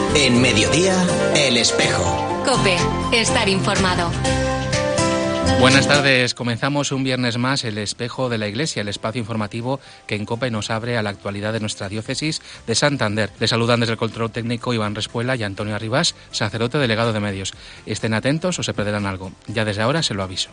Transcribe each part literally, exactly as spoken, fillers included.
En Mediodía, El Espejo. COPE, estar informado. Buenas tardes. Comenzamos un viernes más El Espejo de la Iglesia, el espacio informativo que en COPE nos abre a la actualidad de nuestra diócesis de Santander. Les saludan desde el control técnico Iván Respuela y Antonio Arribas, sacerdote delegado de medios. Estén atentos o se perderán algo. Ya desde ahora se lo aviso.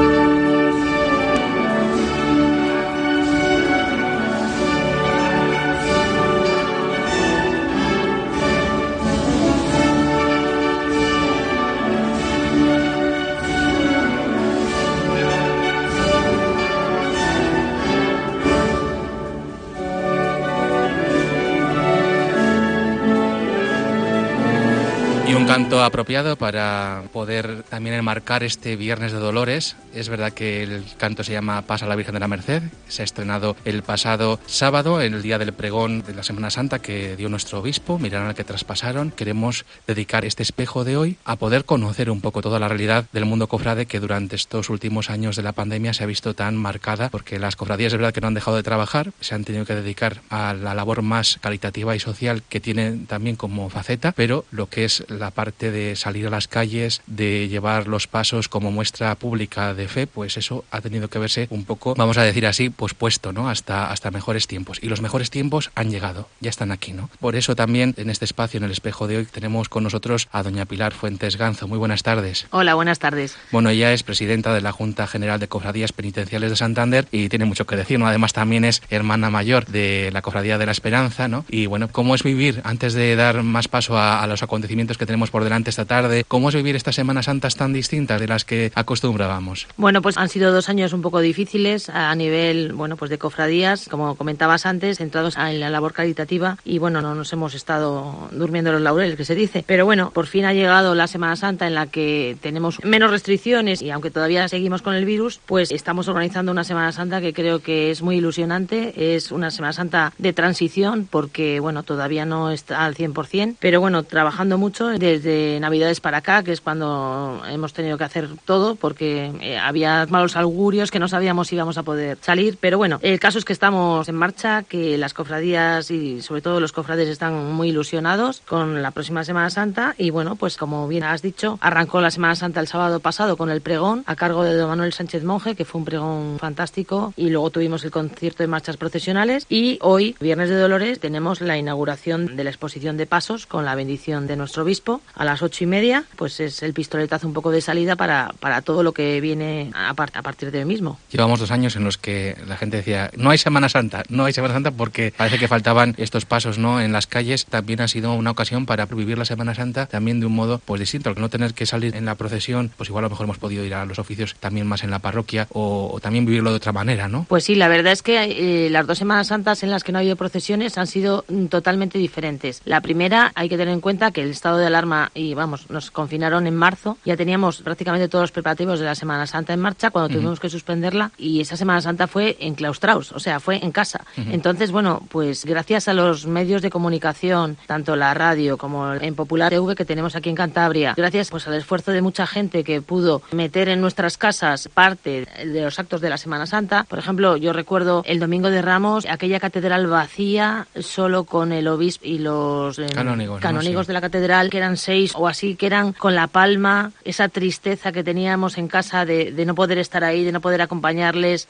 Canto apropiado para poder también enmarcar este Viernes de Dolores. Es verdad que el canto se llama Pasa la Virgen de la Merced. Se ha estrenado el pasado sábado, en el día del pregón de la Semana Santa que dio nuestro obispo. Mirarán al que traspasaron. Queremos dedicar este espejo de hoy a poder conocer un poco toda la realidad del mundo cofrade que durante estos últimos años de la pandemia se ha visto tan marcada, porque las cofradías es verdad que no han dejado de trabajar, se han tenido que dedicar a la labor más caritativa y social que tienen también como faceta, pero lo que es la parte de salir a las calles, de llevar los pasos como muestra pública de fe, pues eso ha tenido que verse un poco, vamos a decir así, pues puesto, ¿no? Hasta, hasta mejores tiempos. Y los mejores tiempos han llegado, ya están aquí, ¿no? Por eso también en este espacio, en el espejo de hoy, tenemos con nosotros a doña Pilar Fuentes Ganzo. Muy buenas tardes. Hola, buenas tardes. Bueno, ella es presidenta de la Junta General de Cofradías Penitenciales de Santander y tiene mucho que decir, ¿no? Además también es hermana mayor de la Cofradía de la Esperanza, ¿no? Y bueno, ¿cómo es vivir, antes de dar más paso a, a los acontecimientos que tenemos por delante esta tarde, cómo es vivir estas Semanas Santas tan distintas de las que acostumbrábamos? Bueno, pues han sido dos años un poco difíciles a nivel, bueno, pues de cofradías, como comentabas antes, centrados en la labor caritativa y bueno, no nos hemos estado durmiendo los laureles, que se dice, pero bueno, por fin ha llegado la Semana Santa en la que tenemos menos restricciones y aunque todavía seguimos con el virus, pues estamos organizando una Semana Santa que creo que es muy ilusionante, es una Semana Santa de transición porque, bueno, todavía no está al cien por ciento, pero bueno, trabajando mucho desde Navidades para acá, que es cuando hemos tenido que hacer todo porque eh, había malos augurios que no sabíamos si íbamos a poder salir, pero bueno, el caso es que estamos en marcha, que las cofradías y sobre todo los cofrades están muy ilusionados con la próxima Semana Santa y bueno, pues como bien has dicho, arrancó la Semana Santa el sábado pasado con el pregón a cargo de don Manuel Sánchez Monje, que fue un pregón fantástico, y luego tuvimos el concierto de marchas procesionales y hoy, Viernes de Dolores, tenemos la inauguración de la exposición de pasos con la bendición de nuestro obispo a las ocho y media, pues es el pistoletazo un poco de salida para, para todo lo que viene a, par- a partir de hoy mismo. Llevamos dos años en los que la gente decía, no hay Semana Santa, no hay Semana Santa porque parece que faltaban estos pasos, ¿no? En las calles también ha sido una ocasión para vivir la Semana Santa también de un modo pues distinto, al no tener que salir en la procesión, pues igual a lo mejor hemos podido ir a los oficios también más en la parroquia o, o también vivirlo de otra manera, ¿no? Pues sí, la verdad es que eh, las dos Semanas Santas en las que no ha habido procesiones han sido mm, totalmente diferentes. La primera, hay que tener en cuenta que el estado de alarma, y vamos, nos confinaron en marzo, ya teníamos prácticamente todos los preparativos de la Semana Santa en marcha cuando uh-huh. tuvimos que suspenderla y esa Semana Santa fue enclaustrados, o sea, fue en casa. Uh-huh. Entonces, bueno, pues gracias a los medios de comunicación, tanto la radio como en Popular T V que tenemos aquí en Cantabria, gracias pues al esfuerzo de mucha gente que pudo meter en nuestras casas parte de los actos de la Semana Santa. Por ejemplo, yo recuerdo el Domingo de Ramos, aquella catedral vacía, solo con el obispo y los eh, canónigos, canónigos ¿no? Sí. de la catedral, que eran seis o así, que eran con la palma, esa tristeza que teníamos en casa de, de no poder estar ahí, de no poder acompañarles.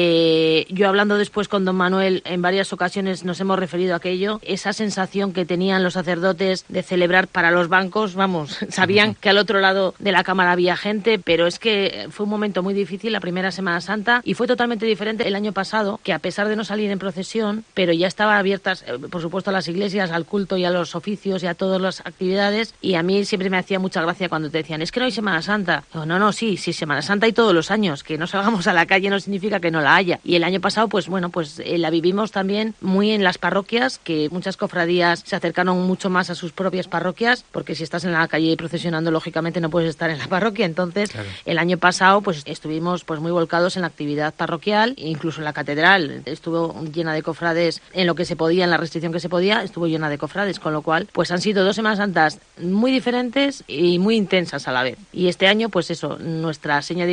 Eh, yo hablando después con don Manuel, en varias ocasiones nos hemos referido a aquello, esa sensación que tenían los sacerdotes de celebrar para los bancos, vamos, sabían que al otro lado de la cámara había gente, pero es que fue un momento muy difícil la primera Semana Santa y fue totalmente diferente el año pasado, que a pesar de no salir en procesión, pero ya estaban abiertas, eh, por supuesto, a las iglesias, al culto y a los oficios y a todas las actividades, y a mí siempre me hacía mucha gracia cuando te decían, es que no hay Semana Santa. Digo, no, no, sí, sí, Semana Santa hay todos los años, que no salgamos a la calle no significa que no la haya. Y el año pasado, pues bueno, pues eh, la vivimos también muy en las parroquias, que muchas cofradías se acercaron mucho más a sus propias parroquias, porque si estás en la calle procesionando, lógicamente no puedes estar en la parroquia. Entonces, claro, el año pasado, pues estuvimos pues muy volcados en la actividad parroquial, incluso en la catedral estuvo llena de cofrades en lo que se podía, en la restricción que se podía, estuvo llena de cofrades, con lo cual, pues han sido dos Semanas Santas muy diferentes y muy intensas a la vez. Y este año, pues eso, nuestra seña de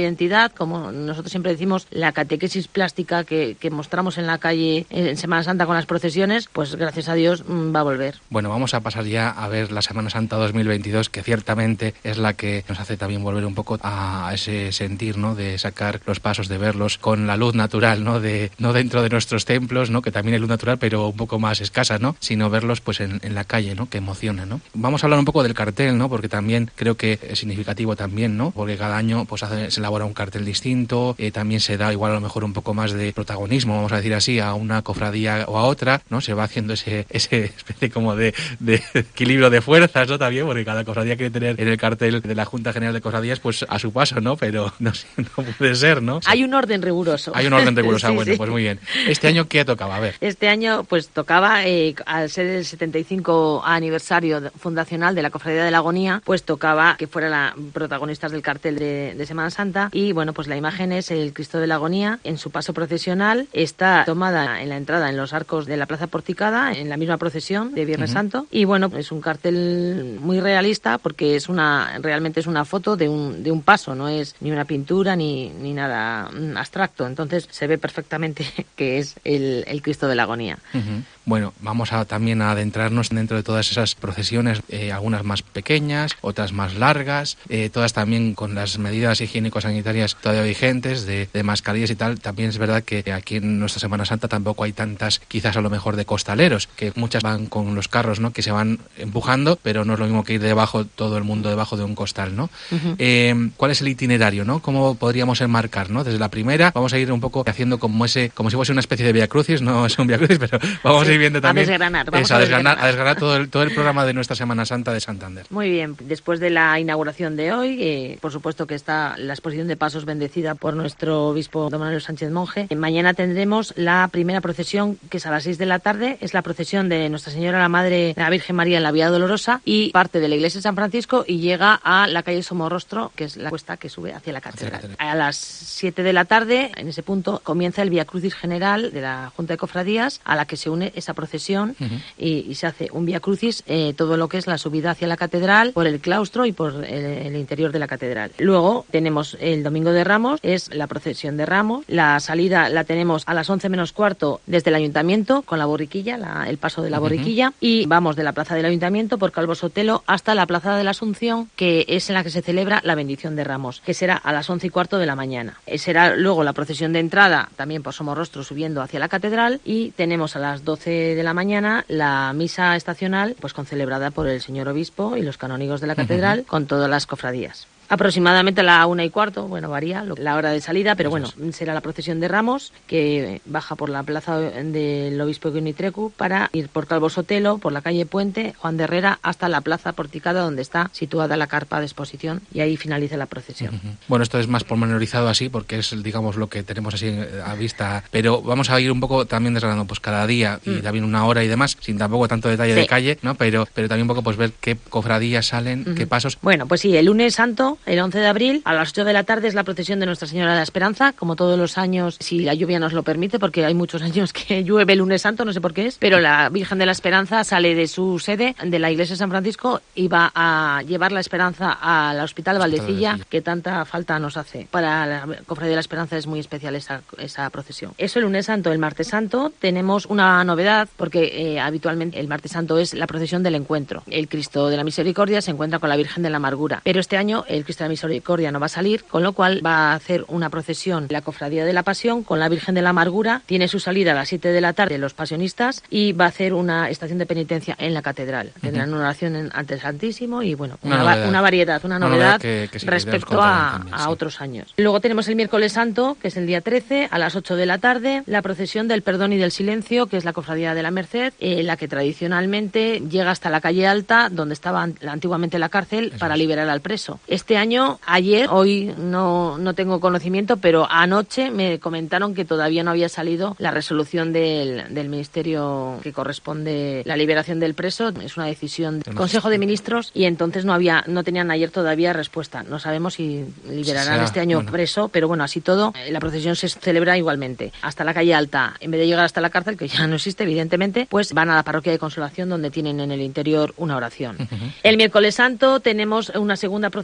identidad, como nosotros siempre decimos, la catequesis plástica que, que mostramos en la calle en Semana Santa con las procesiones, pues gracias a Dios va a volver. Bueno, vamos a pasar ya a ver la Semana Santa dos mil veintidós, que ciertamente es la que nos hace también volver un poco a ese sentir, ¿no?, de sacar los pasos, de verlos con la luz natural, ¿no?, de no dentro de nuestros templos, ¿no?, que también hay luz natural, pero un poco más escasa, ¿no?, sino verlos pues en, en la calle, ¿no?, que emociona, ¿no? Vamos a hablar un poco del cartel, ¿no?, porque también creo que es significativo también, ¿no?, porque cada año pues hace, se elabora un cartel distinto, eh, también se da igual a lo mejor un poco más de protagonismo, vamos a decir así, a una cofradía o a otra, ¿no? Se va haciendo ese, ese especie como de, de equilibrio de fuerzas, ¿no?, también, porque cada cofradía quiere tener en el cartel de la Junta General de Cofradías pues a su paso, ¿no? Pero no, no puede ser, ¿no? Hay un orden riguroso. Hay un orden riguroso, sí, bueno, sí. Pues muy bien. ¿Este año qué tocaba? A ver. Este año pues tocaba, eh, al ser el setenta y cinco aniversario fundacional de la Cofradía de la Agonía, pues tocaba que fueran la protagonistas del cartel de, de Semana Santa. Y bueno, pues la imagen es el Cristo de la Agonía en su paso procesional. Está tomada en la entrada en los arcos de la Plaza Porticada, en la misma procesión de Viernes uh-huh. Santo. Y bueno, es un cartel muy realista porque es una realmente es una foto de un, de un paso, no es ni una pintura ni, ni nada abstracto. Entonces se ve perfectamente que es el, el Cristo de la Agonía. Uh-huh. Bueno, vamos a también a adentrarnos dentro de todas esas procesiones, eh, algunas más pequeñas, otras más largas, eh, todas también con las medidas higiénico-sanitarias todavía vigentes, de, de mascarillas y tal. También es verdad que aquí en nuestra Semana Santa tampoco hay tantas, quizás a lo mejor de costaleros, que muchas van con los carros, ¿no?, que se van empujando, pero no es lo mismo que ir debajo, todo el mundo debajo de un costal, ¿no? Uh-huh. Eh, ¿Cuál es el itinerario, no? ¿Cómo podríamos enmarcar, no? Desde la primera vamos a ir un poco haciendo como ese, como si fuese una especie de Vía Crucis, no es un Vía Crucis, pero vamos sí. a ir viendo también A desgranar, vamos eso, a, desgranar, desgranar. a desgranar todo el, todo el programa de nuestra Semana Santa de Santander. Muy bien, después de la inauguración de hoy, eh, por supuesto que está la exposición de pasos bendecida por nuestro obispo don Manuel Sánchez Monje. Eh, mañana tendremos la primera procesión, que es a las seis de la tarde, es la procesión de Nuestra Señora la Madre de la Virgen María en la Vía Dolorosa y parte de la iglesia de San Francisco y llega a la calle Somorrostro, que es la cuesta que sube hacia la catedral. Hacia la catedral. A las siete de la tarde, en ese punto, comienza el Vía Crucis General de la Junta de Cofradías, a la que se une esa procesión. Uh-huh. y, y se hace un Vía Crucis, eh, todo lo que es la subida hacia la catedral, por el claustro y por el, el interior de la catedral. Luego tenemos el Domingo de Ramos, es la procesión de Ramos. La salida la tenemos a las once menos cuarto desde el Ayuntamiento, con la borriquilla, la, el paso de la borriquilla, uh-huh. y vamos de la plaza del Ayuntamiento por Calvo Sotelo hasta la plaza de la Asunción, que es en la que se celebra la bendición de Ramos, que será a las once y cuarto de la mañana. Eh, será luego la procesión de entrada, también por Somorrostro, subiendo hacia la catedral, y tenemos a las doce de la mañana la misa estacional, pues con celebrada por el señor obispo y los canónigos de la catedral, uh-huh. con todas las cofradías. Aproximadamente a la una y cuarto, bueno, varía la hora de salida, pero bueno, será la procesión de Ramos, que baja por la plaza del obispo Guinitrecu para ir por Calvo Sotelo, por la calle Puente, Juan de Herrera, hasta la plaza Porticada, donde está situada la carpa de exposición, y ahí finaliza la procesión. Uh-huh. Bueno, esto es más pormenorizado así, porque es, digamos, lo que tenemos así a vista, pero vamos a ir un poco también desgranando, pues cada día, y mm. también una hora y demás, sin tampoco tanto detalle sí. de calle, ¿no? Pero, pero también un poco pues ver qué cofradías salen, uh-huh. qué pasos. Bueno, pues sí, el lunes santo, el once de abril, a las ocho de la tarde es la procesión de Nuestra Señora de la Esperanza, como todos los años, si la lluvia nos lo permite, porque hay muchos años que llueve el lunes santo, no sé por qué es, pero la Virgen de la Esperanza sale de su sede, de la iglesia de San Francisco, y va a llevar la esperanza al Hospital Valdecilla, que tanta falta nos hace. Para la Cofradía de la Esperanza es muy especial esa, esa procesión. Eso el lunes santo. El martes santo tenemos una novedad, porque eh, habitualmente el martes santo es la procesión del encuentro. El Cristo de la Misericordia se encuentra con la Virgen de la Amargura, pero este año el Cristo de la Misericordia Misericordia no va a salir, con lo cual va a hacer una procesión la Cofradía de la Pasión con la Virgen de la Amargura. Tiene su salida a las siete de la tarde los pasionistas y va a hacer una estación de penitencia en la catedral. Uh-huh. Tendrán una oración en, ante el Santísimo y bueno, una, una, una variedad, una novedad, una novedad que, que sí, respecto a, también, a sí. otros años. Luego tenemos el miércoles santo, que es el día trece, a las ocho de la tarde, la procesión del Perdón y del Silencio, que es la Cofradía de la Merced, eh, la que tradicionalmente llega hasta la calle Alta, donde estaba antiguamente la cárcel, Eso para es. liberar al preso. Este año, ayer, hoy no, no tengo conocimiento, pero anoche me comentaron que todavía no había salido la resolución del, del Ministerio que corresponde la liberación del preso. Es una decisión del Consejo de Ministros y entonces no había, no tenían ayer todavía respuesta. No sabemos si liberarán Será, este año bueno. preso, pero bueno, así todo, la procesión se celebra igualmente. Hasta la calle Alta, en vez de llegar hasta la cárcel, que ya no existe evidentemente, pues van a la parroquia de Consolación, donde tienen en el interior una oración. Uh-huh. El miércoles santo tenemos una segunda procesión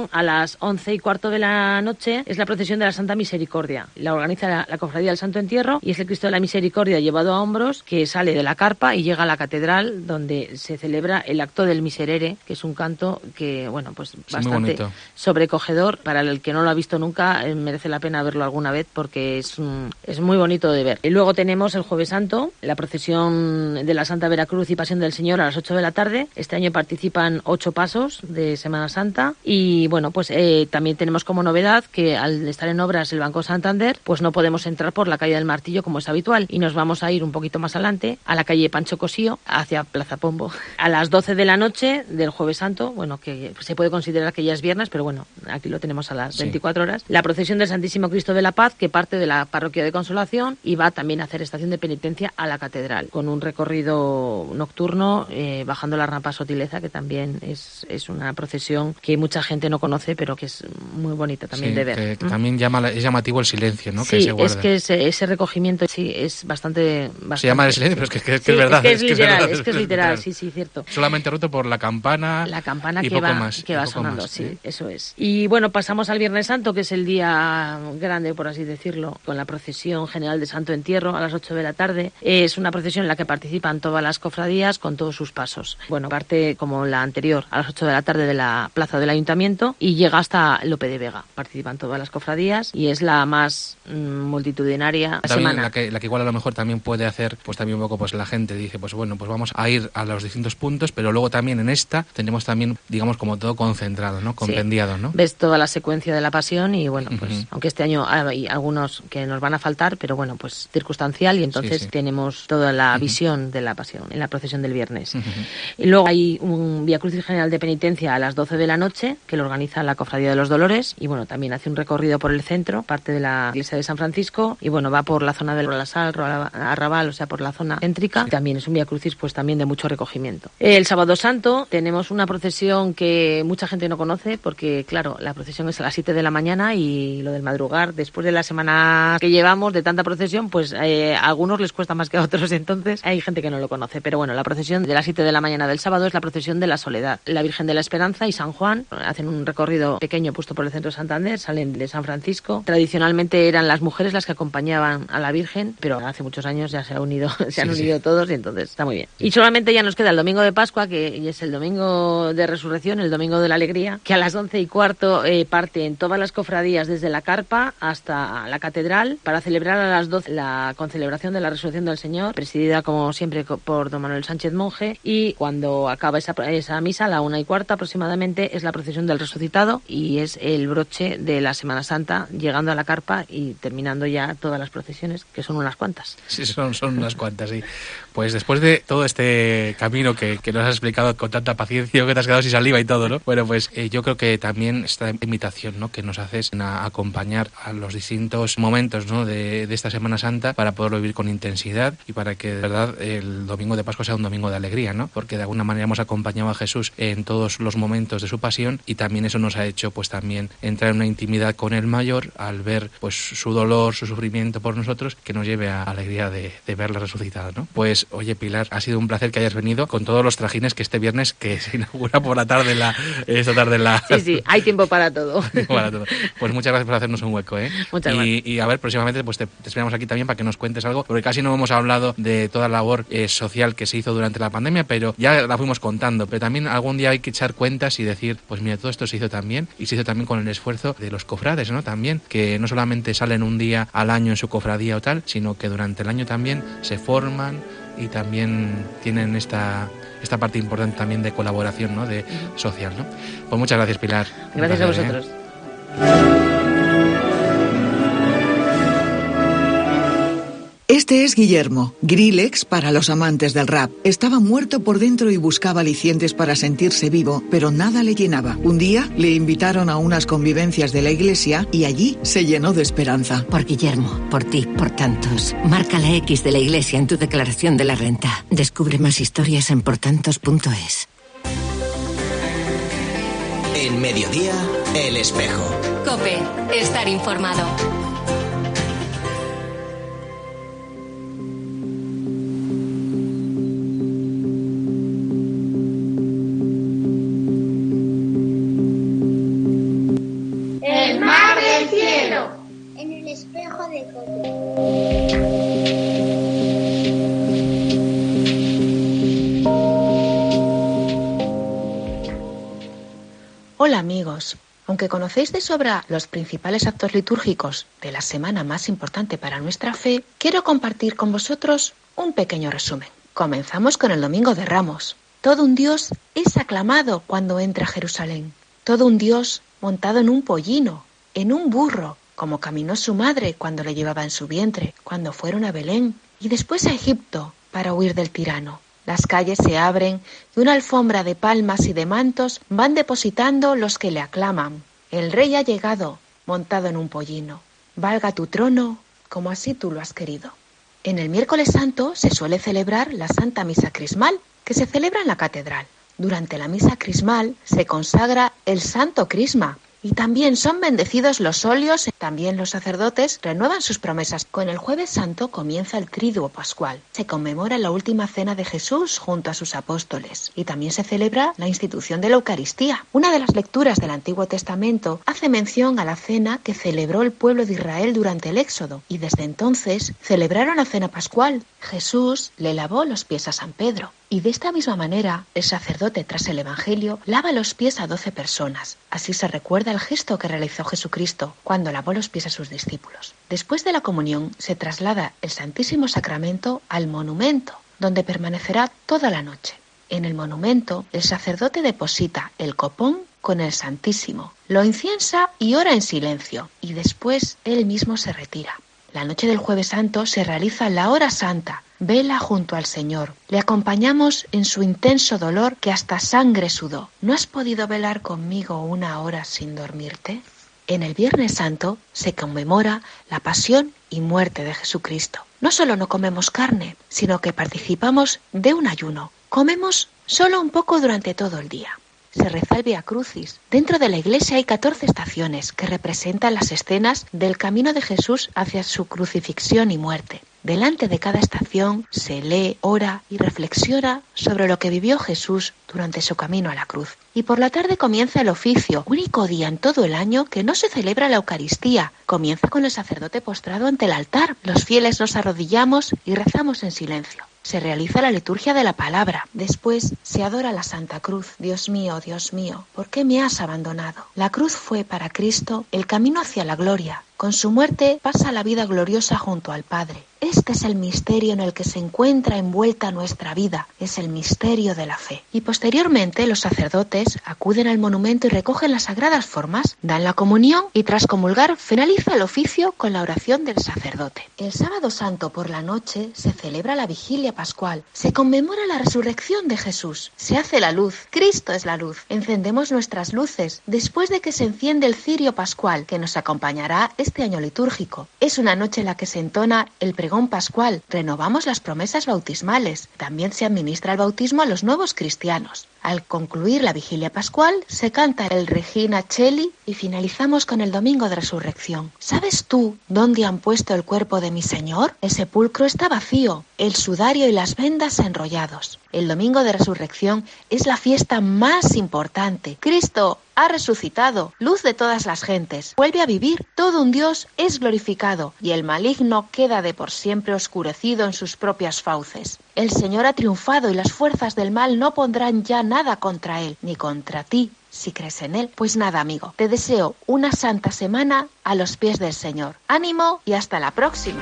procesión a las once y cuarto de la noche es la procesión de la Santa Misericordia. La organiza la, la Cofradía del Santo Entierro y es el Cristo de la Misericordia llevado a hombros que sale de la carpa y llega a la catedral donde se celebra el acto del Miserere, que es un canto que, bueno, pues sí, bastante sobrecogedor. Para el que no lo ha visto nunca, eh, merece la pena verlo alguna vez porque es, un, es muy bonito de ver. Y luego tenemos el Jueves Santo, la procesión de la Santa Veracruz y Pasión del Señor a las ocho de la tarde. Este año participan ocho pasos de Semana Santa y, bueno, pues eh, también tenemos como novedad que al estar en obras el Banco Santander, pues no podemos entrar por la calle del Martillo como es habitual y nos vamos a ir un poquito más adelante a la calle Pancho Cosío hacia Plaza Pombo. A las doce de la noche del Jueves Santo, bueno, que se puede considerar que ya es viernes, pero bueno, aquí lo tenemos a las veinticuatro horas, la procesión del Santísimo Cristo de la Paz, que parte de la Parroquia de Consolación y va también a hacer estación de penitencia a la catedral, con un recorrido nocturno eh, bajando la rampa Sotileza, que también es, es una procesión que mucha gente no conoce, pero que es muy bonita también sí, de ver. Que, que ¿Mm? también llama, es llamativo el silencio, ¿no? Sí, que se guarda. es que ese, ese recogimiento sí es bastante, bastante... Se llama el silencio, pero es que, que, que sí, es verdad. Es que es, es que literal, es, verdad, es que es literal, sí, sí, cierto. Solamente roto por la campana. La campana y que poco va, más, que va poco sonando, más, sí, ¿eh? Eso es. Y bueno, pasamos al Viernes Santo, que es el día grande, por así decirlo, con la procesión general de Santo Entierro a las ocho de la tarde. Es una procesión en la que participan todas las cofradías con todos sus pasos. Bueno, parte como la anterior a las ocho de la tarde de la plaza del Ayuntamiento y llega hasta Lope de Vega. Participan todas las cofradías y es la más mmm, multitudinaria también semana. La que, la que igual a lo mejor también puede hacer, pues también un poco, pues la gente dice, pues bueno, pues vamos a ir a los distintos puntos, pero luego también en esta tenemos también, digamos, como todo concentrado, ¿no? Compendiado, sí. ¿no? Ves toda la secuencia de la Pasión y bueno, pues uh-huh. aunque este año hay algunos que nos van a faltar, pero bueno, pues circunstancial y entonces sí, sí. tenemos toda la uh-huh. visión de la Pasión en la procesión del viernes. Uh-huh. Y luego hay un Vía Crucis General de Penitencia a las doce de la noche que lo organiza la Cofradía de los Dolores y bueno, también hace un recorrido por el centro, parte de la iglesia de San Francisco y bueno, va por la zona del Rolasal, Arrabal, o sea, por la zona céntrica. Sí. También es un Vía Crucis pues también de mucho recogimiento. El Sábado Santo tenemos una procesión que mucha gente no conoce porque, claro, la procesión es a las siete de la mañana y lo del madrugar, después de la semana que llevamos de tanta procesión, pues eh, a algunos les cuesta más que a otros, entonces hay gente que no lo conoce. Pero bueno, la procesión de las siete de la mañana del sábado es la procesión de la Soledad. La Virgen de la Esperanza y San Juan hacen un recorrido pequeño puesto por el centro de Santander, salen de San Francisco. Tradicionalmente eran las mujeres las que acompañaban a la Virgen, pero hace muchos años ya se ha unido, se han sí, unido sí. todos y entonces está muy bien. Y solamente ya nos queda el domingo de Pascua, que es el domingo de Resurrección, el domingo de la Alegría, que a las once y cuarto eh, parten todas las cofradías desde la carpa hasta la catedral para celebrar a las doce la concelebración de la Resurrección del Señor, presidida como siempre por don Manuel Sánchez Monje, y cuando acaba esa, esa misa, a la una y cuarta aproximadamente, es la procesión del Resucitado y es el broche de la Semana Santa, llegando a la carpa y terminando ya todas las procesiones, que son unas cuantas. Sí, son, son unas cuantas, sí. Pues después de todo este camino que, que nos has explicado con tanta paciencia, que te has quedado sin saliva y todo, ¿no? Bueno, pues eh, yo creo que también esta invitación, ¿no?, que nos haces a acompañar a los distintos momentos, ¿no?, de, de esta Semana Santa para poderlo vivir con intensidad y para que de verdad el domingo de Pascua sea un domingo de alegría, ¿no? Porque de alguna manera hemos acompañado a Jesús en todos los momentos de su pasión y también eso nos ha hecho pues también entrar en una intimidad con el mayor al ver pues su dolor, su sufrimiento por nosotros, que nos lleve a la alegría de, de verla resucitada, ¿no? Pues oye, Pilar, ha sido un placer que hayas venido con todos los trajines que este viernes que se inaugura por la tarde la esta tarde la sí sí hay tiempo para todo. para todo. Pues muchas gracias por hacernos un hueco, ¿eh? Muchas y, gracias. Y a ver, próximamente pues te, te esperamos aquí también para que nos cuentes algo, porque casi no hemos hablado de toda la labor eh, social que se hizo durante la pandemia, pero ya la fuimos contando, pero también algún día hay que echar cuentas y decir, pues mira, todo esto se hizo también y se hizo también con el esfuerzo de los cofrades, ¿no? También, que no solamente salen un día al año en su cofradía o tal, sino que durante el año también se forman y también tienen esta esta parte importante también de colaboración, ¿no?, de social, ¿no? Pues muchas gracias, Pilar. Gracias a vosotros. ¿eh? Este es Guillermo, Grillex para los amantes del rap. Estaba muerto por dentro y buscaba alicientes para sentirse vivo, pero nada le llenaba. Un día le invitaron a unas convivencias de la iglesia y allí se llenó de esperanza. Por Guillermo, por ti, por tantos. Marca la X de la iglesia en tu declaración de la renta. Descubre más historias en portantos punto es. En Mediodía, El Espejo. COPE, estar informado. Hola amigos, aunque conocéis de sobra los principales actos litúrgicos de la semana más importante para nuestra fe, quiero compartir con vosotros un pequeño resumen. Comenzamos con el Domingo de Ramos. Todo un Dios es aclamado cuando entra a Jerusalén. Todo un Dios montado en un pollino, en un burro, como caminó su madre cuando le llevaba en su vientre, cuando fueron a Belén y después a Egipto para huir del tirano. Las calles se abren y una alfombra de palmas y de mantos van depositando los que le aclaman. El rey ha llegado, montado en un pollino. Valga tu trono, como así tú lo has querido. En el miércoles santo se suele celebrar la Santa Misa Crismal, que se celebra en la catedral. Durante la misa crismal se consagra el Santo Crisma y también son bendecidos los óleos. También los sacerdotes renuevan sus promesas. Con el Jueves Santo comienza el Triduo Pascual. Se conmemora la última cena de Jesús junto a sus apóstoles y también se celebra la institución de la Eucaristía. Una de las lecturas del Antiguo Testamento hace mención a la cena que celebró el pueblo de Israel durante el Éxodo y desde entonces celebraron la cena pascual. Jesús le lavó los pies a San Pedro. Y de esta misma manera, el sacerdote tras el Evangelio lava los pies a doce personas. Así se recuerda el gesto que realizó Jesucristo cuando lavó los pies a sus discípulos. Después de la comunión se traslada el Santísimo Sacramento al monumento, donde permanecerá toda la noche. En el monumento, el sacerdote deposita el copón con el Santísimo, lo inciensa y ora en silencio, y después él mismo se retira. La noche del Jueves Santo se realiza la hora santa, vela junto al Señor. Le acompañamos en su intenso dolor que hasta sangre sudó. ¿No has podido velar conmigo una hora sin dormirte? En el Viernes Santo se conmemora la pasión y muerte de Jesucristo. No solo no comemos carne, sino que participamos de un ayuno. Comemos solo un poco durante todo el día. Se reza el Vía Crucis. Dentro de la iglesia hay catorce estaciones que representan las escenas del camino de Jesús hacia su crucifixión y muerte. Delante de cada estación se lee, ora y reflexiona sobre lo que vivió Jesús durante su camino a la cruz. Y por la tarde comienza el oficio, único día en todo el año que no se celebra la Eucaristía. Comienza con el sacerdote postrado ante el altar. Los fieles nos arrodillamos y rezamos en silencio. Se realiza la liturgia de la palabra. Después se adora la Santa Cruz. Dios mío, Dios mío, ¿por qué me has abandonado? La cruz fue para Cristo el camino hacia la gloria. Con su muerte pasa la vida gloriosa junto al Padre. Este es el misterio en el que se encuentra envuelta nuestra vida. Es el misterio de la fe. Y posteriormente los sacerdotes acuden al monumento y recogen las sagradas formas, dan la comunión y tras comulgar finaliza el oficio con la oración del sacerdote. El sábado santo por la noche se celebra la vigilia pascual. Se conmemora la resurrección de Jesús. Se hace la luz. Cristo es la luz. Encendemos nuestras luces después de que se enciende el cirio pascual que nos acompañará este año litúrgico. Es una noche en la que se entona el pregón pascual. Renovamos las promesas bautismales. También se administra el bautismo a los nuevos cristianos. Al concluir la vigilia pascual, se canta el Regina Coeli y finalizamos con el Domingo de Resurrección. ¿Sabes tú dónde han puesto el cuerpo de mi Señor? El sepulcro está vacío, el sudario y las vendas enrollados. El Domingo de Resurrección es la fiesta más importante. Cristo ha resucitado, luz de todas las gentes. Vuelve a vivir, todo un Dios es glorificado y el maligno queda de por siempre oscurecido en sus propias fauces. El Señor ha triunfado y las fuerzas del mal no pondrán ya nada contra él, ni contra ti, si crees en él. Pues nada, amigo, te deseo una santa semana a los pies del Señor. Ánimo y hasta la próxima.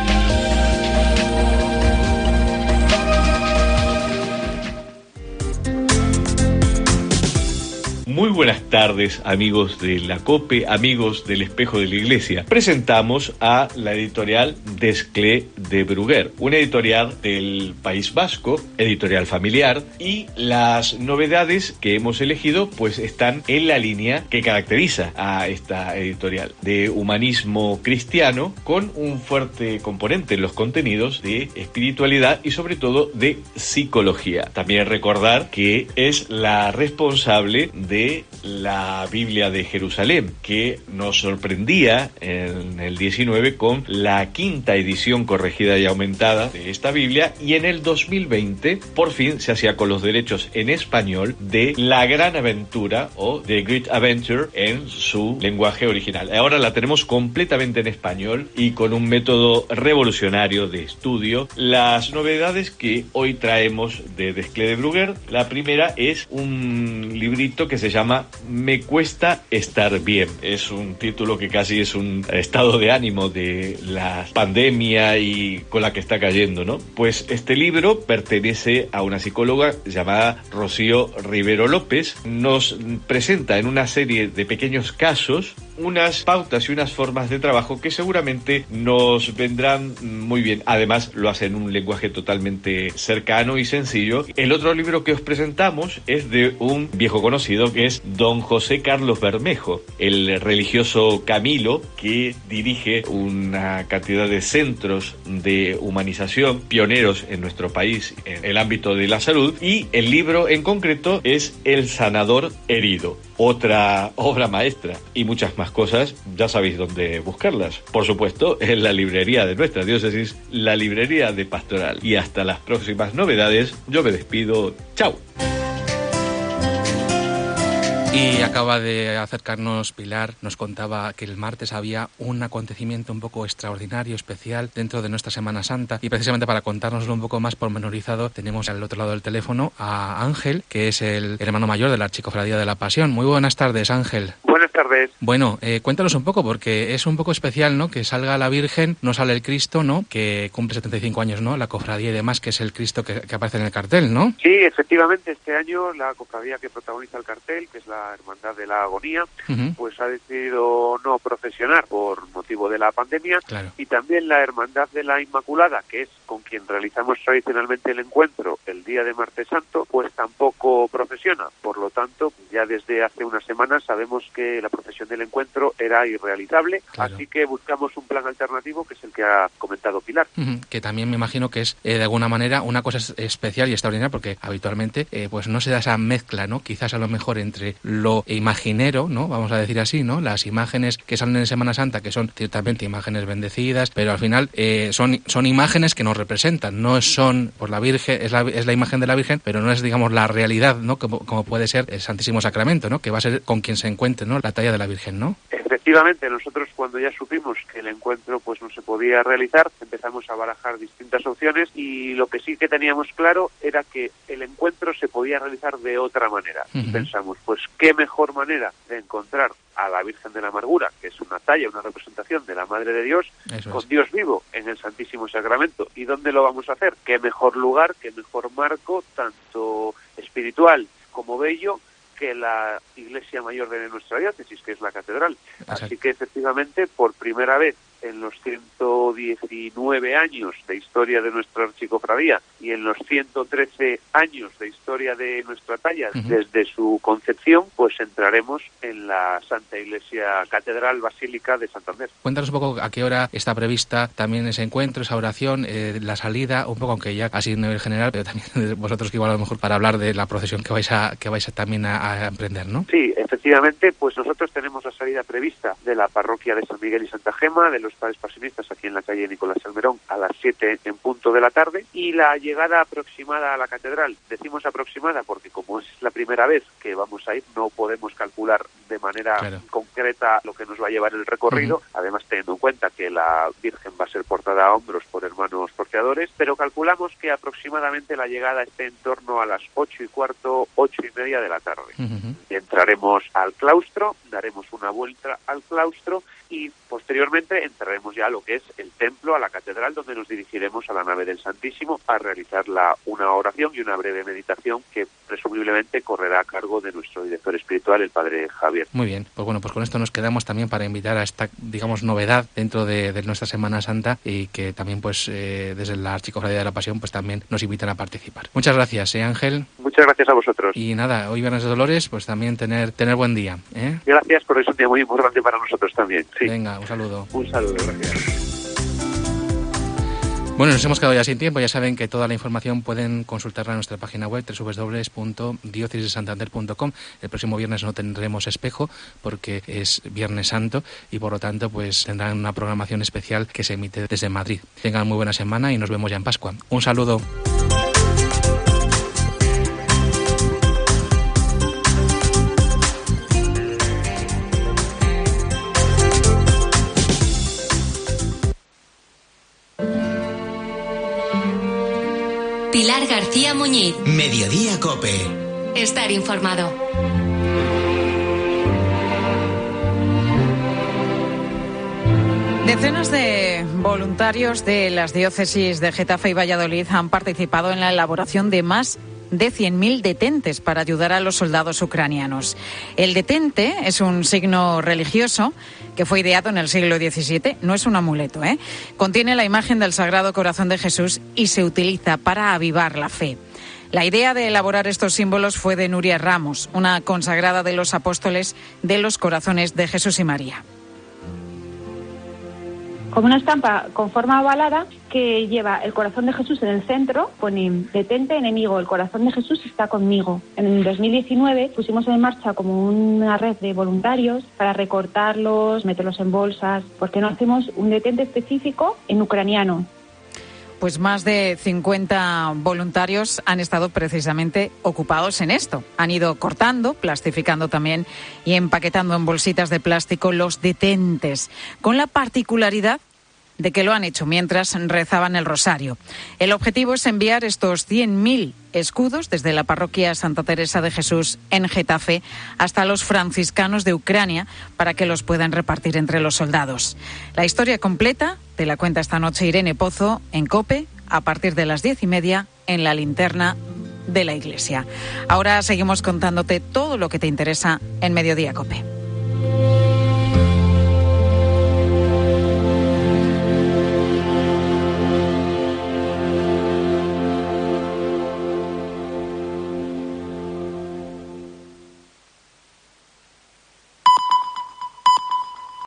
Muy buenas tardes, amigos de la COPE, amigos del Espejo de la Iglesia. Presentamos a la editorial Desclée de Bruguer, una editorial del País Vasco, editorial familiar, y las novedades que hemos elegido pues están en la línea que caracteriza a esta editorial, de humanismo cristiano con un fuerte componente en los contenidos de espiritualidad y sobre todo de psicología. También recordar que es la responsable de la Biblia de Jerusalén, que nos sorprendía en el diecinueve con la quinta edición corregida y aumentada de esta Biblia, y en el dos mil veinte por fin se hacía con los derechos en español de La Gran Aventura o The Great Adventure en su lenguaje original. Ahora la tenemos completamente en español y con un método revolucionario de estudio. Las novedades que hoy traemos de Desclée de Bruguer, la primera es un librito que se llama llama Me cuesta estar bien. Es un título que casi es un estado de ánimo de la pandemia y con la que está cayendo, ¿no? Pues este libro pertenece a una psicóloga llamada Rocío Rivero López. Nos presenta en una serie de pequeños casos unas pautas y unas formas de trabajo que seguramente nos vendrán muy bien. Además, lo hace en un lenguaje totalmente cercano y sencillo. El otro libro que os presentamos es de un viejo conocido que es don José Carlos Bermejo, el religioso Camilo, que dirige una cantidad de centros de humanización pioneros en nuestro país en el ámbito de la salud, y el libro en concreto es El sanador herido, otra obra maestra, y muchas más cosas. Ya sabéis dónde buscarlas, por supuesto en la librería de nuestra diócesis, la librería de Pastoral. Y hasta las próximas novedades, yo me despido, chao. Y acaba de acercarnos Pilar, nos contaba que el martes había un acontecimiento un poco extraordinario, especial, dentro de nuestra Semana Santa, y precisamente para contárnoslo un poco más pormenorizado tenemos al otro lado del teléfono a Ángel, que es el hermano mayor de la Archicofradía de la Pasión. Muy buenas tardes, Ángel. Buenas tardes. Bueno, eh, cuéntanos un poco, porque es un poco especial, ¿no?, que salga la Virgen, no sale el Cristo, ¿no?, que cumple setenta y cinco años, ¿no?, la cofradía y demás, que es el Cristo que, que aparece en el cartel, ¿no? Sí, efectivamente, este año la cofradía que protagoniza el cartel, que es la Hermandad de la Agonía, uh-huh. pues ha decidido no procesionar por motivo de la pandemia. Claro. Y también la Hermandad de la Inmaculada, que es con quien realizamos tradicionalmente el encuentro el día de Martes Santo, pues tampoco procesiona. Por lo tanto, ya desde hace unas semanas sabemos que la procesión del encuentro era irrealizable, claro. Así que buscamos un plan alternativo, que es el que ha comentado Pilar. Uh-huh. Que también me imagino que es eh, de alguna manera una cosa especial y extraordinaria, porque habitualmente eh, pues no se da esa mezcla, ¿no?, quizás a lo mejor entre lo imaginero, ¿no?, vamos a decir así, ¿no?, las imágenes que salen en Semana Santa, que son ciertamente imágenes bendecidas, pero al final eh, son son imágenes que nos representan, no son por la Virgen, es la, es la imagen de la Virgen, pero no es, digamos, la realidad, ¿no?, como, como puede ser el Santísimo Sacramento, ¿no?, que va a ser con quien se encuentre, ¿no?, la talla de la Virgen, ¿no? Efectivamente, nosotros cuando ya supimos que el encuentro pues no se podía realizar, empezamos a barajar distintas opciones, y lo que sí que teníamos claro era que el encuentro se podía realizar de otra manera. Uh-huh. Y pensamos, pues qué mejor manera de encontrar a la Virgen de la Amargura, que es una talla, una representación de la Madre de Dios, Eso con es. Dios vivo en el Santísimo Sacramento. ¿Y dónde lo vamos a hacer? ¿Qué mejor lugar, qué mejor marco, tanto espiritual como bello, que la iglesia mayor de nuestra diócesis, que es la catedral? Exacto. Así que efectivamente, por primera vez en los ciento diecinueve años de historia de nuestra archicofradía y en los ciento trece años de historia de nuestra talla, uh-huh. desde su concepción, pues entraremos en la Santa Iglesia Catedral Basílica de Santander. Cuéntanos un poco a qué hora está prevista también ese encuentro, esa oración, eh, la salida, un poco, aunque ya así a nivel general, pero también vosotros que igual a lo mejor para hablar de la procesión que vais a que vais a también a, a emprender, ¿no? Sí, efectivamente, pues nosotros tenemos la salida prevista de la parroquia de San Miguel y Santa Gema, de los Padres Pasionistas, aquí en la calle Nicolás Salmerón, a las siete en punto de la tarde, y la llegada aproximada a la catedral. Decimos aproximada porque como es la primera vez que vamos a ir, no podemos calcular de manera claro. concreta lo que nos va a llevar el recorrido, uh-huh. además teniendo en cuenta que la Virgen va a ser portada a hombros por hermanos porteadores, pero calculamos que aproximadamente la llegada esté en torno a las ocho y cuarto, ocho y media de la tarde. Uh-huh. Entraremos al claustro, daremos una vuelta al claustro y posteriormente entraremos ya a lo que es el templo, a la catedral, donde nos dirigiremos a la nave del Santísimo a realizar la, una oración y una breve meditación que presumiblemente correrá a cargo de nuestro director espiritual, el padre Javier. Muy bien, pues bueno, pues con esto nos quedamos también para invitar a esta, digamos, novedad dentro de, de nuestra Semana Santa, y que también pues eh, desde la Archicofradía de la Pasión pues también nos invitan a participar. Muchas gracias, ¿eh, Ángel? Muchas gracias a vosotros. Y nada, hoy Viernes de Dolores, pues también tener tener buen día, ¿eh? Gracias, porque es un día muy importante para nosotros también. Sí. Venga, un saludo. Un saludo, gracias. Bueno, nos hemos quedado ya sin tiempo. Ya saben que toda la información pueden consultarla en nuestra página web doble u doble u doble u punto diócesis de santander punto com. El próximo viernes no tendremos espejo porque es Viernes Santo y por lo tanto pues tendrán una programación especial que se emite desde Madrid. Tengan muy buena semana y nos vemos ya en Pascua. Un saludo. Pilar García Muñiz. Mediodía Cope. Estar informado. Decenas de voluntarios de las diócesis de Getafe y Valladolid han participado en la elaboración de más de cien mil detentes para ayudar a los soldados ucranianos. El detente es un signo religioso que fue ideado en el siglo diecisiete, no es un amuleto, ¿eh? Contiene la imagen del Sagrado Corazón de Jesús y se utiliza para avivar la fe. La idea de elaborar estos símbolos fue de Nuria Ramos, una consagrada de los apóstoles de los corazones de Jesús y María. Como una estampa con forma ovalada que lleva el corazón de Jesús en el centro, pone detente enemigo, el corazón de Jesús está conmigo. En dos mil diecinueve pusimos en marcha como una red de voluntarios para recortarlos, meterlos en bolsas, porque no hacemos un detente específico en ucraniano. Pues más de cincuenta voluntarios han estado precisamente ocupados en esto. Han ido cortando, plastificando también y empaquetando en bolsitas de plástico los detentes, con la particularidad de que lo han hecho mientras rezaban el rosario. El objetivo es enviar estos cien mil escudos desde la parroquia Santa Teresa de Jesús en Getafe hasta los franciscanos de Ucrania para que los puedan repartir entre los soldados. La historia completa te la cuenta esta noche Irene Pozo en COPE a partir de las diez y media en la linterna de la iglesia. Ahora seguimos contándote todo lo que te interesa en Mediodía COPE.